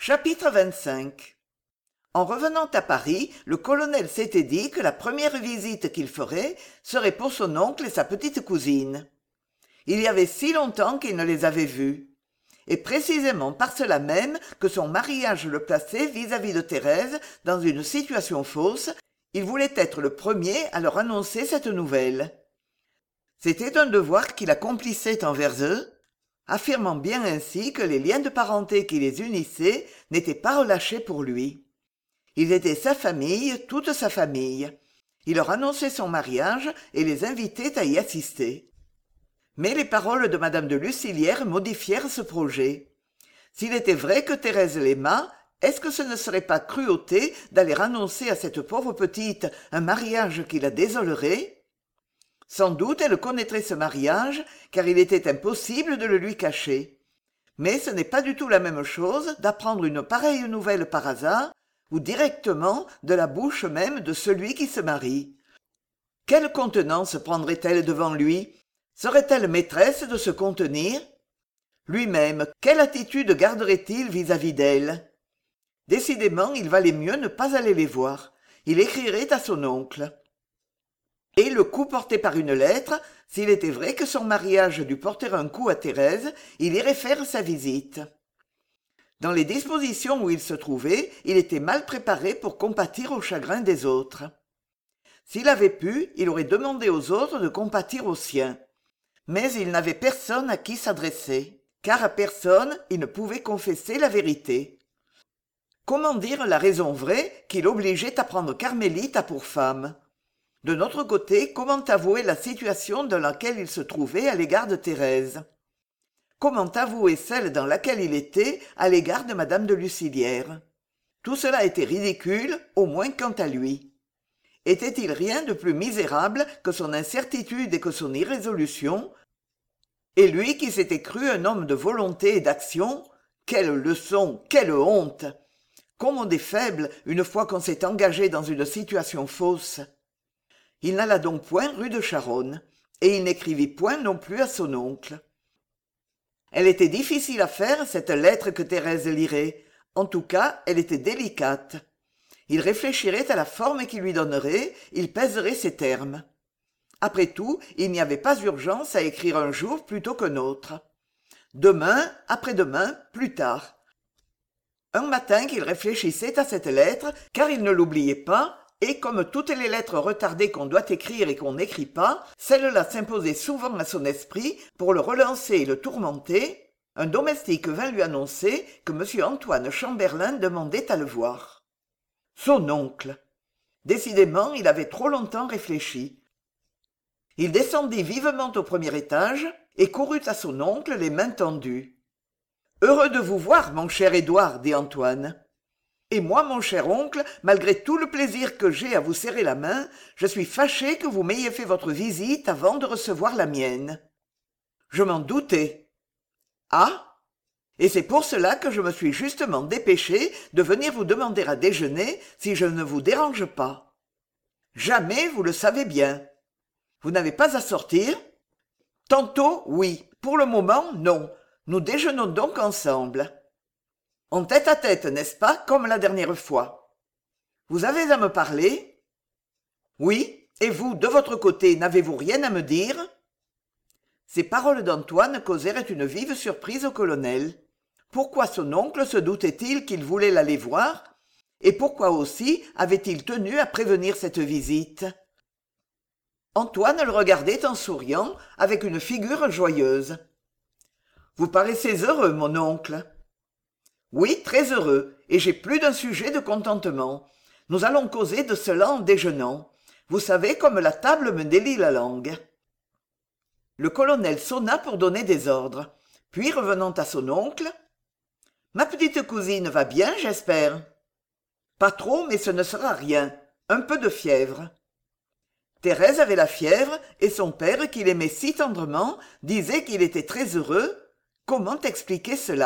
Chapitre 25. En revenant à Paris, le colonel s'était dit que la première visite qu'il ferait serait pour son oncle et sa petite cousine. Il y avait si longtemps qu'il ne les avait vus. Et précisément par cela même que son mariage le plaçait vis-à-vis de Thérèse dans une situation fausse, il voulait être le premier à leur annoncer cette nouvelle. C'était un devoir qu'il accomplissait envers eux, affirmant bien ainsi que les liens de parenté qui les unissaient n'étaient pas relâchés pour lui. Ils étaient sa famille, toute sa famille. Il leur annonçait son mariage et les invitait à y assister. Mais les paroles de madame de Lucilière modifièrent ce projet. S'il était vrai que Thérèse l'aimât, est-ce que ce ne serait pas cruauté d'aller annoncer à cette pauvre petite un mariage qui la désolerait ? Sans doute elle connaîtrait ce mariage, car il était impossible de le lui cacher. Mais ce n'est pas du tout la même chose d'apprendre une pareille nouvelle par hasard, ou directement de la bouche même de celui qui se marie. Quelle contenance prendrait-elle devant lui ? Serait-elle maîtresse de se contenir ? Lui-même, quelle attitude garderait-il vis-à-vis d'elle ? Décidément, il valait mieux ne pas aller les voir. Il écrirait à son oncle. Et le coup porté par une lettre, s'il était vrai que son mariage dût porter un coup à Thérèse, il irait faire sa visite. Dans les dispositions où il se trouvait, il était mal préparé pour compatir au chagrin des autres. S'il avait pu, il aurait demandé aux autres de compatir aux siens. Mais il n'avait personne à qui s'adresser, car à personne il ne pouvait confesser la vérité. Comment dire la raison vraie qui l'obligeait à prendre Carmélite pour femme ? De notre côté, comment avouer la situation dans laquelle il se trouvait à l'égard de Thérèse ? Comment avouer celle dans laquelle il était à l'égard de madame de Lucilière ? Tout cela était ridicule, au moins quant à lui. Était-il rien de plus misérable que son incertitude et que son irrésolution ? Et lui qui s'était cru un homme de volonté et d'action, quelle leçon, quelle honte ! Comme on est faible une fois qu'on s'est engagé dans une situation fausse. Il n'alla donc point rue de Charonne, et il n'écrivit point non plus à son oncle. Elle était difficile à faire, cette lettre que Thérèse lirait. En tout cas, elle était délicate. Il réfléchirait à la forme qu'il lui donnerait, il pèserait ses termes. Après tout, il n'y avait pas urgence à écrire un jour plutôt qu'un autre. Demain, après-demain, plus tard. Un matin qu'il réfléchissait à cette lettre, car il ne l'oubliait pas, et comme toutes les lettres retardées qu'on doit écrire et qu'on n'écrit pas, celle-là s'imposait souvent à son esprit pour le relancer et le tourmenter, un domestique vint lui annoncer que M. Antoine Chamberlain demandait à le voir. Son oncle. Décidément, il avait trop longtemps réfléchi. Il descendit vivement au premier étage et courut à son oncle les mains tendues. « Heureux de vous voir, mon cher Édouard, dit Antoine. Et moi, mon cher oncle, malgré tout le plaisir que j'ai à vous serrer la main, je suis fâché que vous m'ayez fait votre visite avant de recevoir la mienne. Je m'en doutais. Ah ? Et c'est pour cela que je me suis justement dépêché de venir vous demander à déjeuner si je ne vous dérange pas. Jamais, vous le savez bien. Vous n'avez pas à sortir ? Tantôt, oui. Pour le moment, non. Nous déjeunons donc ensemble. En tête-à-tête, n'est-ce pas, comme la dernière fois ? Vous avez à me parler ? Oui, et vous, de votre côté, n'avez-vous rien à me dire ? Ces paroles d'Antoine causèrent une vive surprise au colonel. Pourquoi son oncle se doutait-il qu'il voulait l'aller voir ? Et pourquoi aussi avait-il tenu à prévenir cette visite ? Antoine le regardait en souriant, avec une figure joyeuse. « Vous paraissez heureux, mon oncle. » « Oui, très heureux, et j'ai plus d'un sujet de contentement. Nous allons causer de cela en déjeunant. Vous savez comme la table me délie la langue. » Le colonel sonna pour donner des ordres. Puis, revenant à son oncle, « Ma petite cousine va bien, j'espère. »« Pas trop, mais ce ne sera rien. Un peu de fièvre. » Thérèse avait la fièvre, et son père, qui l'aimait si tendrement, disait qu'il était très heureux. Comment expliquer cela ?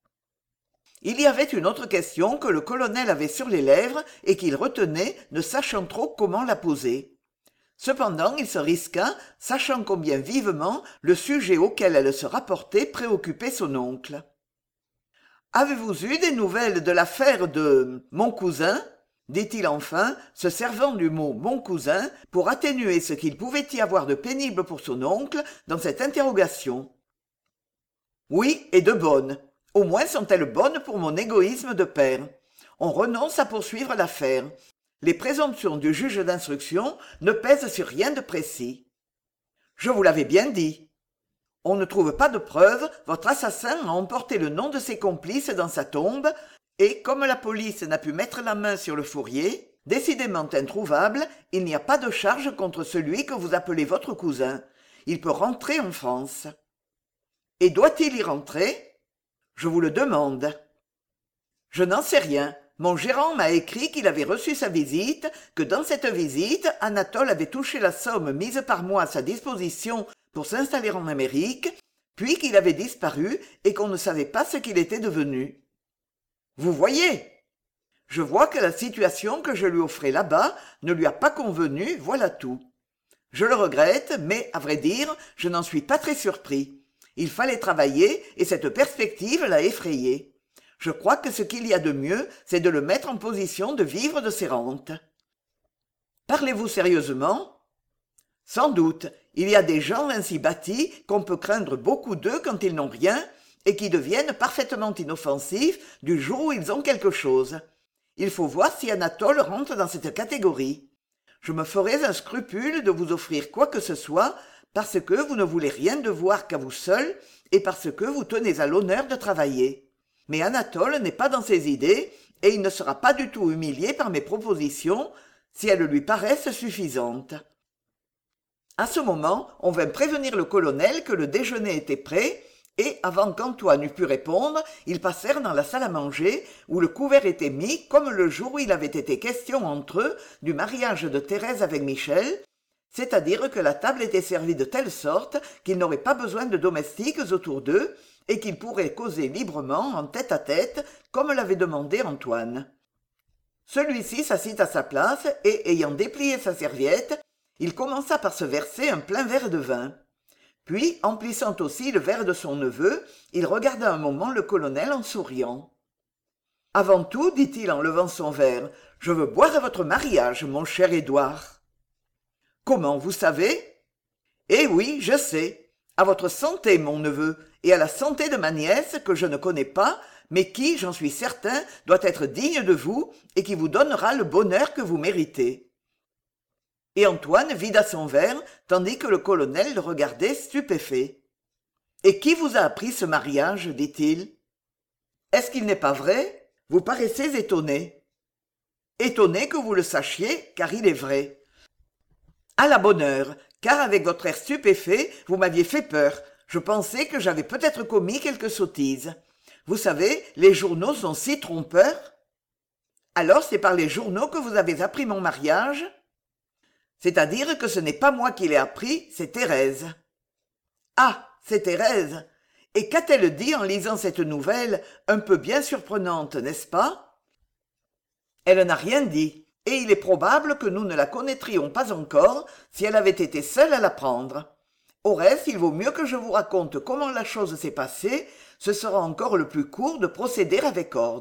Il y avait une autre question que le colonel avait sur les lèvres et qu'il retenait, ne sachant trop comment la poser. Cependant, il se risqua, sachant combien vivement le sujet auquel elle se rapportait préoccupait son oncle. Avez-vous eu des nouvelles de l'affaire de mon cousin dit-il enfin, se servant du mot mon cousin pour atténuer ce qu'il pouvait y avoir de pénible pour son oncle dans cette interrogation. Oui, et de bonnes. Au moins sont-elles bonnes pour mon égoïsme de père. On renonce à poursuivre l'affaire. Les présomptions du juge d'instruction ne pèsent sur rien de précis. Je vous l'avais bien dit. On ne trouve pas de preuves, votre assassin a emporté le nom de ses complices dans sa tombe, et comme la police n'a pu mettre la main sur le fourrier, décidément introuvable, il n'y a pas de charge contre celui que vous appelez votre cousin. Il peut rentrer en France. Et doit-il y rentrer? Je vous le demande. Je n'en sais rien. Mon gérant m'a écrit qu'il avait reçu sa visite, que dans cette visite, Anatole avait touché la somme mise par moi à sa disposition pour s'installer en Amérique, puis qu'il avait disparu et qu'on ne savait pas ce qu'il était devenu. Vous voyez? Je vois que la situation que je lui offrais là-bas ne lui a pas convenu, voilà tout. Je le regrette, mais, à vrai dire, je n'en suis pas très surpris. Il fallait travailler et cette perspective l'a effrayé. Je crois que ce qu'il y a de mieux, c'est de le mettre en position de vivre de ses rentes. Parlez-vous sérieusement? Sans doute, il y a des gens ainsi bâtis qu'on peut craindre beaucoup d'eux quand ils n'ont rien et qui deviennent parfaitement inoffensifs du jour où ils ont quelque chose. Il faut voir si Anatole rentre dans cette catégorie. Je me ferais un scrupule de vous offrir quoi que ce soit parce que vous ne voulez rien devoir qu'à vous seul et parce que vous tenez à l'honneur de travailler. Mais Anatole n'est pas dans ses idées et il ne sera pas du tout humilié par mes propositions si elles lui paraissent suffisantes. À ce moment, on vint prévenir le colonel que le déjeuner était prêt et, avant qu'Antoine eût pu répondre, ils passèrent dans la salle à manger où le couvert était mis comme le jour où il avait été question entre eux du mariage de Thérèse avec Michel, c'est-à-dire que la table était servie de telle sorte qu'ils n'auraient pas besoin de domestiques autour d'eux et qu'ils pourraient causer librement en tête-à-tête comme l'avait demandé Antoine. Celui-ci s'assit à sa place et, ayant déplié sa serviette, il commença par se verser un plein verre de vin. Puis, emplissant aussi le verre de son neveu, il regarda un moment le colonel en souriant. « Avant tout, dit-il en levant son verre, je veux boire à votre mariage, mon cher Édouard. »« Comment, vous savez ?»« Eh oui, je sais. À votre santé, mon neveu, et à la santé de ma nièce, que je ne connais pas, mais qui, j'en suis certain, doit être digne de vous et qui vous donnera le bonheur que vous méritez. » Et Antoine vida son verre, tandis que le colonel le regardait stupéfait. « Et qui vous a appris ce mariage ?» dit-il. « Est-ce qu'il n'est pas vrai? Vous paraissez étonné. »« Étonné que vous le sachiez, car il est vrai. »« À la bonne heure, car avec votre air stupéfait, vous m'aviez fait peur. Je pensais que j'avais peut-être commis quelque sottise. Vous savez, les journaux sont si trompeurs. »« Alors c'est par les journaux que vous avez appris mon mariage ?»« C'est-à-dire que ce n'est pas moi qui l'ai appris, c'est Thérèse. »« Ah, c'est Thérèse. Et qu'a-t-elle dit en lisant cette nouvelle, un peu bien surprenante, n'est-ce pas ? » ?»« Elle n'a rien dit, et il est probable que nous ne la connaîtrions pas encore si elle avait été seule à l'apprendre. Au reste, il vaut mieux que je vous raconte comment la chose s'est passée, ce sera encore le plus court de procéder avec ordre. »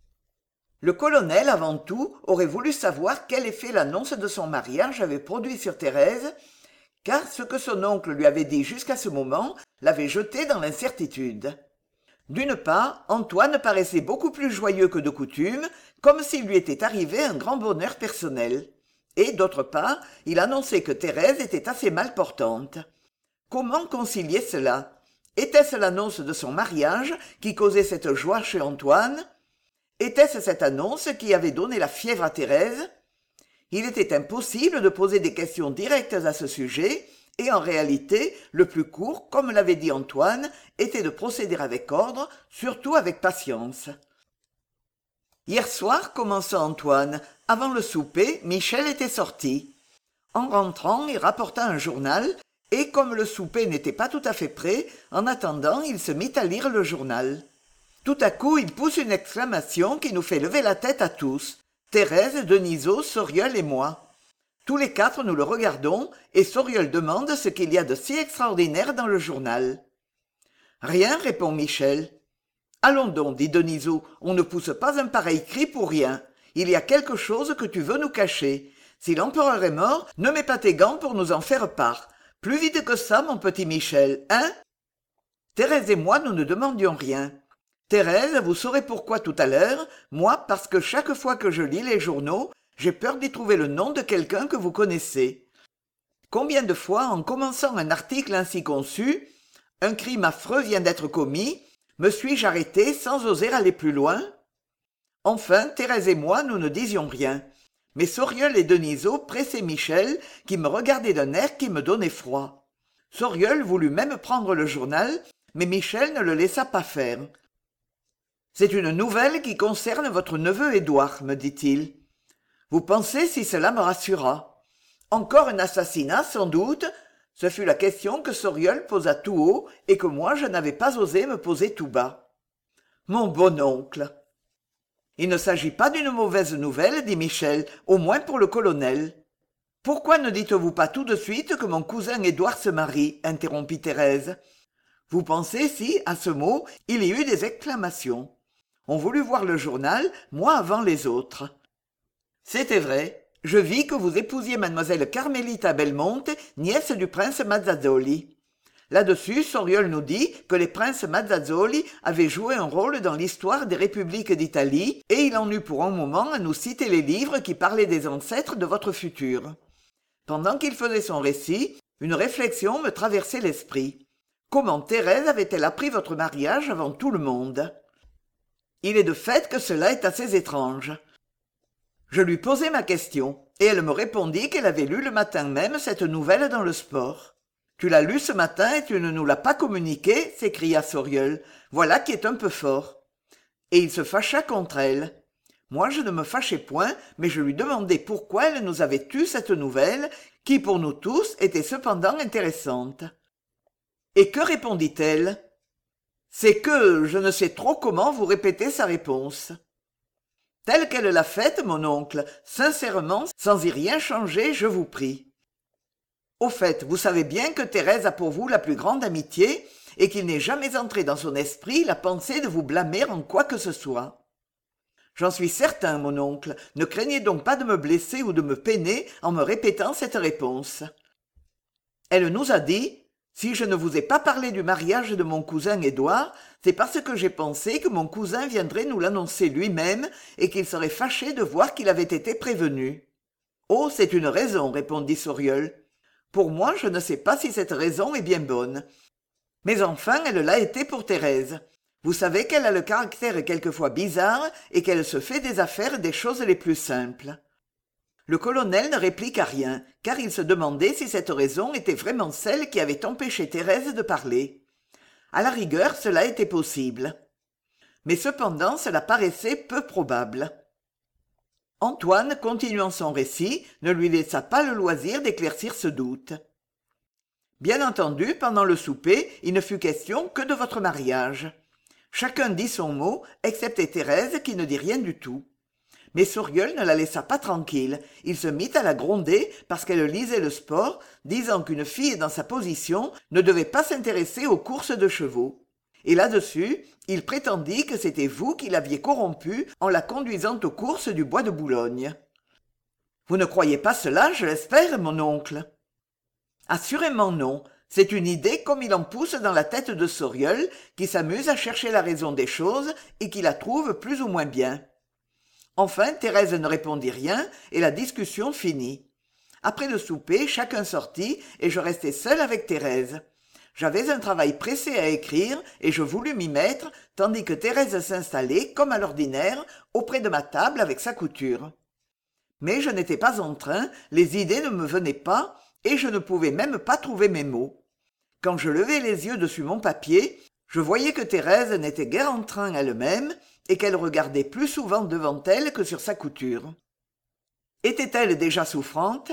Le colonel, avant tout, aurait voulu savoir quel effet l'annonce de son mariage avait produit sur Thérèse, car ce que son oncle lui avait dit jusqu'à ce moment l'avait jeté dans l'incertitude. D'une part, Antoine paraissait beaucoup plus joyeux que de coutume, comme s'il lui était arrivé un grand bonheur personnel. Et d'autre part, il annonçait que Thérèse était assez mal portante. Comment concilier cela? Était-ce l'annonce de son mariage qui causait cette joie chez Antoine? Était-ce cette annonce qui avait donné la fièvre à Thérèse? Il était impossible de poser des questions directes à ce sujet, et en réalité, le plus court, comme l'avait dit Antoine, était de procéder avec ordre, surtout avec patience. Hier soir, commença Antoine, avant le souper, Michel était sorti. En rentrant, il rapporta un journal, et comme le souper n'était pas tout à fait prêt, en attendant, il se mit à lire le journal. Tout à coup, il pousse une exclamation qui nous fait lever la tête à tous. Thérèse, Denisot, Sauriol et moi. Tous les quatre, nous le regardons, et Sauriol demande ce qu'il y a de si extraordinaire dans le journal. « Rien, répond Michel. » Allons donc, dit Denisot, on ne pousse pas un pareil cri pour rien. Il y a quelque chose que tu veux nous cacher. Si l'empereur est mort, ne mets pas tes gants pour nous en faire part. Plus vite que ça, mon petit Michel, hein? Thérèse et moi, nous ne demandions rien. Thérèse, vous saurez pourquoi tout à l'heure, moi, parce que chaque fois que je lis les journaux, j'ai peur d'y trouver le nom de quelqu'un que vous connaissez. Combien de fois, en commençant un article ainsi conçu, un crime affreux vient d'être commis, me suis-je arrêté sans oser aller plus loin? Enfin, Thérèse et moi, nous ne disions rien. Mais Sauriol et Denisot pressaient Michel, qui me regardait d'un air qui me donnait froid. Sauriol voulut même prendre le journal, mais Michel ne le laissa pas faire. « C'est une nouvelle qui concerne votre neveu Édouard, me dit-il. Vous pensez si cela me rassura. Encore un assassinat, sans doute. Ce fut la question que Sauriol posa tout haut et que moi je n'avais pas osé me poser tout bas. Mon bon oncle. Il ne s'agit pas d'une mauvaise nouvelle, dit Michel, au moins pour le colonel. Pourquoi ne dites-vous pas tout de suite que mon cousin Édouard se marie, interrompit Thérèse. Vous pensez si, à ce mot, il y eut des exclamations. On voulut voir le journal, moi avant les autres. C'était vrai. Je vis que vous épousiez mademoiselle Carmelita Belmonte, nièce du prince Mazzazzoli. Là-dessus, Sauriol nous dit que les princes Mazzazzoli avaient joué un rôle dans l'histoire des républiques d'Italie, et il en eut pour un moment à nous citer les livres qui parlaient des ancêtres de votre futur. Pendant qu'il faisait son récit, une réflexion me traversait l'esprit. Comment Thérèse avait-elle appris votre mariage avant tout le monde? Il est de fait que cela est assez étrange. Je lui posai ma question, et elle me répondit qu'elle avait lu le matin même cette nouvelle dans le Sport. « Tu l'as lue ce matin et tu ne nous l'as pas communiquée ?» s'écria Sauriol. « Voilà qui est un peu fort. » Et il se fâcha contre elle. Moi, je ne me fâchais point, mais je lui demandai pourquoi elle nous avait eu cette nouvelle, qui pour nous tous était cependant intéressante. Et que répondit-elle? C'est que je ne sais trop comment vous répéter sa réponse. Telle qu'elle l'a faite, mon oncle, sincèrement, sans y rien changer, je vous prie. Au fait, vous savez bien que Thérèse a pour vous la plus grande amitié et qu'il n'est jamais entré dans son esprit la pensée de vous blâmer en quoi que ce soit. J'en suis certain, mon oncle, ne craignez donc pas de me blesser ou de me peiner en me répétant cette réponse. Elle nous a dit « Si je ne vous ai pas parlé du mariage de mon cousin Édouard, c'est parce que j'ai pensé que mon cousin viendrait nous l'annoncer lui-même et qu'il serait fâché de voir qu'il avait été prévenu. »« Oh, c'est une raison, répondit Sauriol. Pour moi, je ne sais pas si cette raison est bien bonne. Mais enfin, elle l'a été pour Thérèse. Vous savez qu'elle a le caractère quelquefois bizarre et qu'elle se fait des affaires des choses les plus simples. » Le colonel ne répliqua rien, car il se demandait si cette raison était vraiment celle qui avait empêché Thérèse de parler. À la rigueur, cela était possible. Mais cependant, cela paraissait peu probable. Antoine, continuant son récit, ne lui laissa pas le loisir d'éclaircir ce doute. Bien entendu, pendant le souper, il ne fut question que de votre mariage. Chacun dit son mot, excepté Thérèse qui ne dit rien du tout. Mais Sauriol ne la laissa pas tranquille. Il se mit à la gronder parce qu'elle lisait le Sport, disant qu'une fille dans sa position ne devait pas s'intéresser aux courses de chevaux. Et là-dessus, il prétendit que c'était vous qui l'aviez corrompue en la conduisant aux courses du bois de Boulogne. Vous ne croyez pas cela, je l'espère, mon oncle? Assurément non. C'est une idée comme il en pousse dans la tête de Sauriol, qui s'amuse à chercher la raison des choses et qui la trouve plus ou moins bien. Enfin, Thérèse ne répondit rien et la discussion finit. Après le souper, chacun sortit et je restai seul avec Thérèse. J'avais un travail pressé à écrire et je voulus m'y mettre, tandis que Thérèse s'installait, comme à l'ordinaire, auprès de ma table avec sa couture. Mais je n'étais pas en train, les idées ne me venaient pas et je ne pouvais même pas trouver mes mots. Quand je levai les yeux dessus mon papier, je voyais que Thérèse n'était guère en train elle-même et qu'elle regardait plus souvent devant elle que sur sa couture. Était-elle déjà souffrante?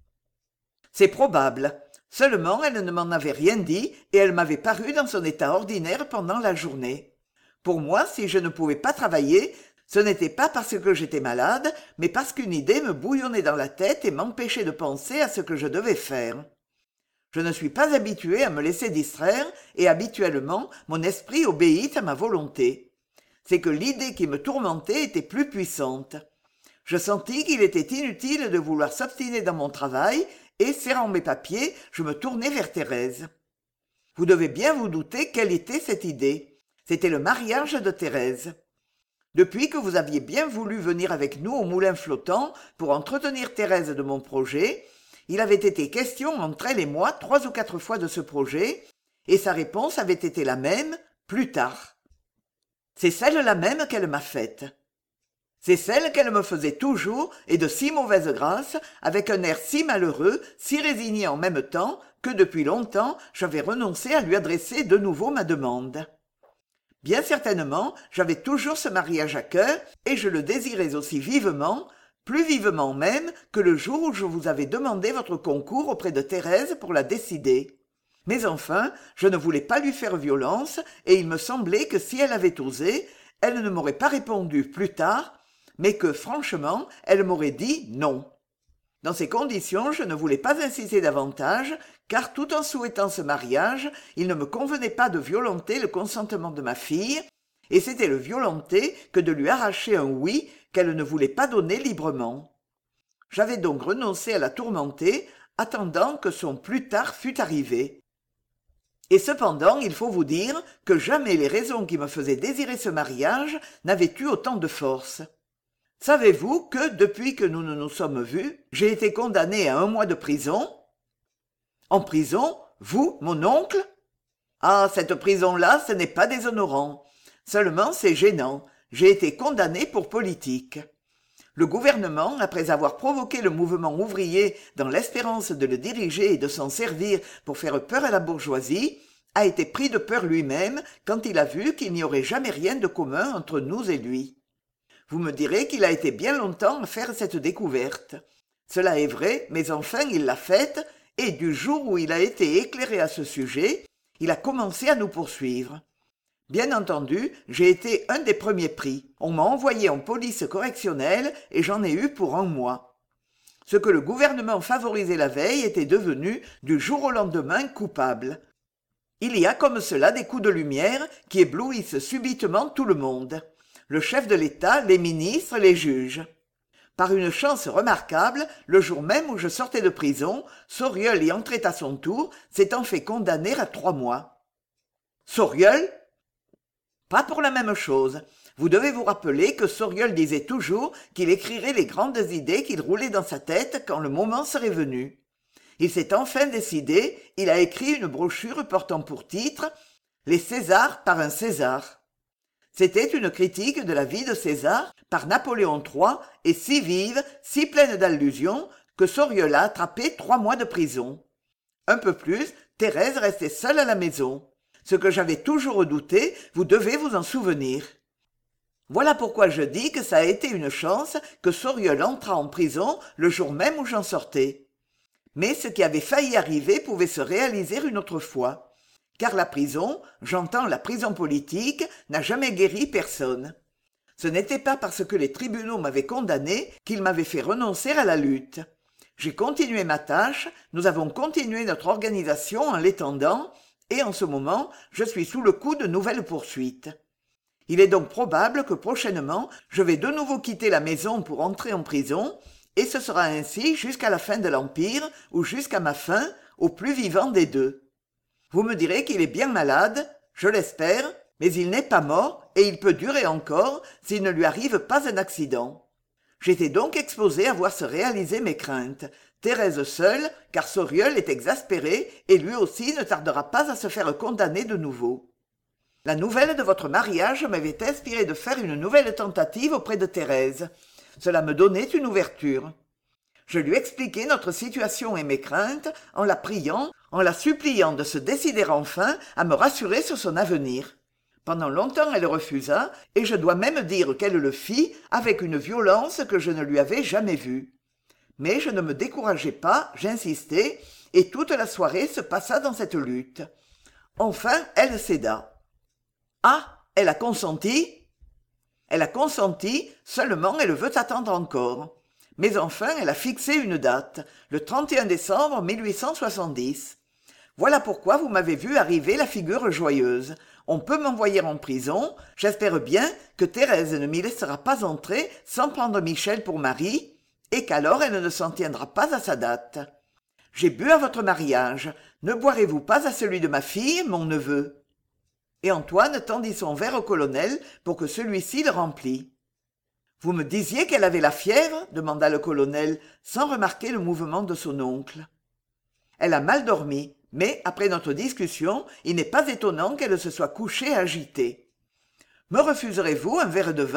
C'est probable. Seulement, elle ne m'en avait rien dit et elle m'avait paru dans son état ordinaire pendant la journée. Pour moi, si je ne pouvais pas travailler, ce n'était pas parce que j'étais malade, mais parce qu'une idée me bouillonnait dans la tête et m'empêchait de penser à ce que je devais faire. Je ne suis pas habitué à me laisser distraire et habituellement, mon esprit obéit à ma volonté. c'est que l'idée qui me tourmentait était plus puissante. Je sentis qu'il était inutile de vouloir s'obstiner dans mon travail, et, serrant mes papiers, je me tournai vers Thérèse. Vous devez bien vous douter quelle était cette idée. C'était le mariage de Thérèse. Depuis que vous aviez bien voulu venir avec nous au moulin flottant pour entretenir Thérèse de mon projet, il avait été question entre elle et moi 3 ou 4 fois de ce projet, et sa réponse avait été la même, plus tard. C'est celle-là même qu'elle m'a faite. C'est celle qu'elle me faisait toujours, et de si mauvaise grâce, avec un air si malheureux, si résigné en même temps, que depuis longtemps j'avais renoncé à lui adresser de nouveau ma demande. Bien certainement, j'avais toujours ce mariage à cœur, et je le désirais aussi vivement, plus vivement même que le jour où je vous avais demandé votre concours auprès de Thérèse pour la décider. Mais enfin, je ne voulais pas lui faire violence, et il me semblait que si elle avait osé, elle ne m'aurait pas répondu plus tard, mais que, franchement, elle m'aurait dit non. Dans ces conditions, je ne voulais pas insister davantage, car tout en souhaitant ce mariage, il ne me convenait pas de violenter le consentement de ma fille, et c'était le violenter que de lui arracher un oui qu'elle ne voulait pas donner librement. J'avais donc renoncé à la tourmenter, attendant que son plus tard fût arrivé. Et cependant, il faut vous dire que jamais les raisons qui me faisaient désirer ce mariage n'avaient eu autant de force. Savez-vous que, depuis que nous ne nous sommes vus, j'ai été condamné à 1 mois de prison? En prison? Vous, mon oncle? Ah, cette prison-là, ce n'est pas déshonorant. Seulement, c'est gênant. J'ai été condamné pour politique. Le gouvernement, après avoir provoqué le mouvement ouvrier dans l'espérance de le diriger et de s'en servir pour faire peur à la bourgeoisie, a été pris de peur lui-même quand il a vu qu'il n'y aurait jamais rien de commun entre nous et lui. Vous me direz qu'il a été bien longtemps à faire cette découverte. Cela est vrai, mais enfin il l'a faite, et du jour où il a été éclairé à ce sujet, il a commencé à nous poursuivre. Bien entendu, j'ai été un des premiers pris. On m'a envoyé en police correctionnelle et j'en ai eu pour 1 mois. Ce que le gouvernement favorisait la veille était devenu, du jour au lendemain, coupable. Il y a comme cela des coups de lumière qui éblouissent subitement tout le monde. Le chef de l'État, les ministres, les juges. Par une chance remarquable, le jour même où je sortais de prison, Sauriol y entrait à son tour, s'étant fait condamner à 3 mois. Sauriol? Pas pour la même chose. Vous devez vous rappeler que Sauriol disait toujours qu'il écrirait les grandes idées qu'il roulait dans sa tête quand le moment serait venu. Il s'est enfin décidé, il a écrit une brochure portant pour titre « Les Césars par un César ». C'était une critique de la vie de César par Napoléon III et si vive, si pleine d'allusions, que Sauriol a attrapé 3 mois de prison. Un peu plus, Thérèse restait seule à la maison. Ce que j'avais toujours redouté, vous devez vous en souvenir. Voilà pourquoi je dis que ça a été une chance que Sauriol entrât en prison le jour même où j'en sortais. Mais ce qui avait failli arriver pouvait se réaliser une autre fois. Car la prison, j'entends la prison politique, n'a jamais guéri personne. Ce n'était pas parce que les tribunaux m'avaient condamné qu'ils m'avaient fait renoncer à la lutte. J'ai continué ma tâche, nous avons continué notre organisation en l'étendant, et en ce moment, je suis sous le coup de nouvelles poursuites. Il est donc probable que prochainement, je vais de nouveau quitter la maison pour entrer en prison, et ce sera ainsi jusqu'à la fin de l'Empire, ou jusqu'à ma fin, au plus vivant des deux. Vous me direz qu'il est bien malade, je l'espère, mais il n'est pas mort et il peut durer encore s'il ne lui arrive pas un accident. J'étais donc exposé à voir se réaliser mes craintes. Thérèse seule, car Sauriol est exaspéré et lui aussi ne tardera pas à se faire condamner de nouveau. La nouvelle de votre mariage m'avait inspiré de faire une nouvelle tentative auprès de Thérèse. Cela me donnait une ouverture. Je lui expliquai notre situation et mes craintes en la priant, en la suppliant de se décider enfin à me rassurer sur son avenir. Pendant longtemps elle refusa, et je dois même dire qu'elle le fit avec une violence que je ne lui avais jamais vue. Mais je ne me décourageai pas, j'insistai, et toute la soirée se passa dans cette lutte. Enfin, elle céda. Ah, elle a consenti? Elle a consenti, seulement elle veut attendre encore. Mais enfin, elle a fixé une date, le 31 décembre 1870. Voilà pourquoi vous m'avez vu arriver la figure joyeuse. On peut m'envoyer en prison, j'espère bien que Thérèse ne m'y laissera pas entrer sans prendre Michel pour mari, et qu'alors elle ne s'en tiendra pas à sa date. J'ai bu à votre mariage, ne boirez-vous pas à celui de ma fille, mon neveu ?» Et Antoine tendit son verre au colonel pour que celui-ci le remplît. « Vous me disiez qu'elle avait la fièvre ?» demanda le colonel, sans remarquer le mouvement de son oncle. « Elle a mal dormi, mais après notre discussion, il n'est pas étonnant qu'elle se soit couchée agitée. Me refuserez-vous un verre de vin ?